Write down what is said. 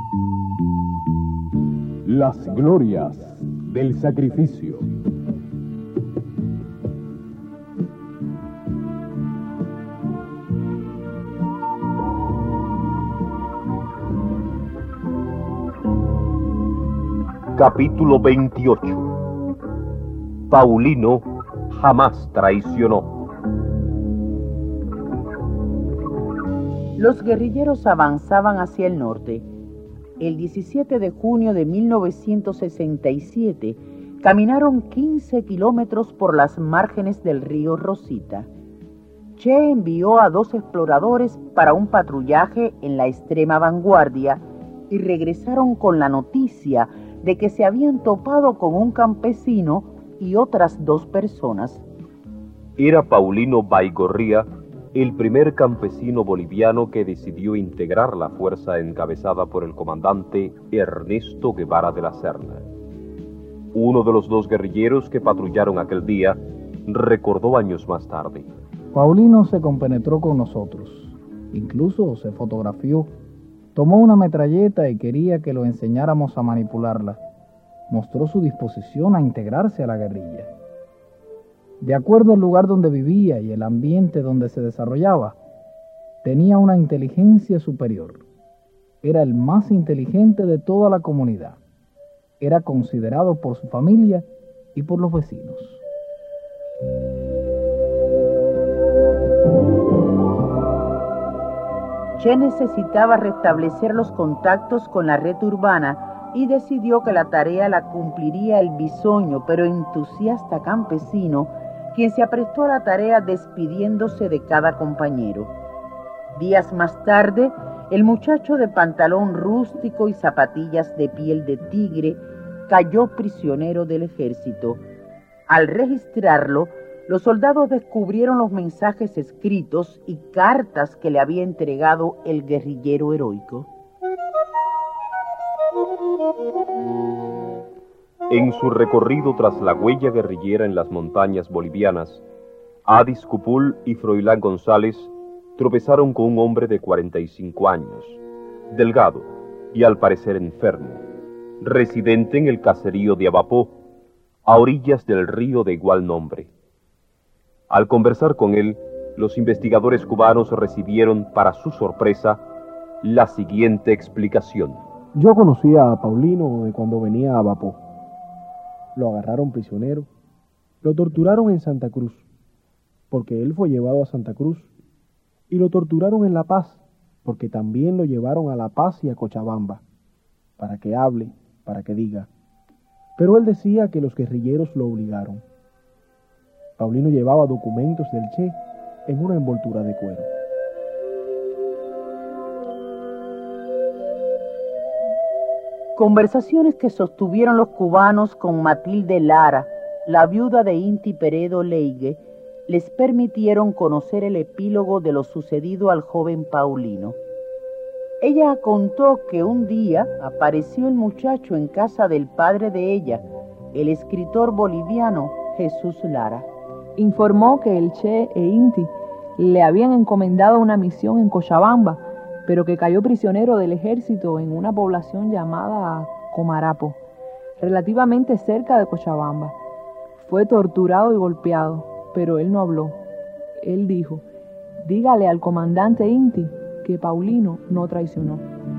Las glorias del sacrificio. Capítulo 28. Paulino jamás traicionó. Los guerrilleros avanzaban hacia el norte. El 17 de junio de 1967 caminaron 15 kilómetros por las márgenes del río Rosita. Che envió a 2 exploradores para un patrullaje en la extrema vanguardia y regresaron con la noticia de que se habían topado con un campesino y otras 2 personas. Era Paulino Baigorría, el primer campesino boliviano que decidió integrar la fuerza encabezada por el comandante Ernesto Guevara de la Serna. Uno de los 2 guerrilleros que patrullaron aquel día recordó años más tarde. Paulino se compenetró con nosotros, incluso se fotografió, tomó una metralleta y quería que lo enseñáramos a manipularla. Mostró su disposición a integrarse a la guerrilla. De acuerdo al lugar donde vivía y el ambiente donde se desarrollaba, tenía una inteligencia superior. Era el más inteligente de toda la comunidad. Era considerado por su familia y por los vecinos. Che necesitaba restablecer los contactos con la red urbana y decidió que la tarea la cumpliría el bisoño pero entusiasta campesino, quien se aprestó a la tarea despidiéndose de cada compañero. Días más tarde, el muchacho de pantalón rústico y zapatillas de piel de tigre cayó prisionero del ejército. Al registrarlo, los soldados descubrieron los mensajes escritos y cartas que le había entregado el guerrillero heroico. En su recorrido tras la huella guerrillera en las montañas bolivianas, Adis Cupul y Froilán González tropezaron con un hombre de 45 años, delgado y al parecer enfermo, residente en el caserío de Abapó, a orillas del río de igual nombre. Al conversar con él, los investigadores cubanos recibieron, para su sorpresa, la siguiente explicación. Yo conocía a Paulino de cuando venía a Abapó. Lo agarraron prisionero, lo torturaron en Santa Cruz, porque él fue llevado a Santa Cruz, y lo torturaron en La Paz, porque también lo llevaron a La Paz y a Cochabamba, para que hable, para que diga. Pero él decía que los guerrilleros lo obligaron. Paulino llevaba documentos del Che en una envoltura de cuero. Conversaciones que sostuvieron los cubanos con Matilde Lara, la viuda de Inti Peredo Leigue, les permitieron conocer el epílogo de lo sucedido al joven Paulino. Ella contó que un día apareció el muchacho en casa del padre de ella, el escritor boliviano Jesús Lara. Informó que el Che e Inti le habían encomendado una misión en Cochabamba, pero que cayó prisionero del ejército en una población llamada Comarapo, relativamente cerca de Cochabamba. Fue torturado y golpeado, pero él no habló. Él dijo: dígale al comandante Inti que Paulino no traicionó.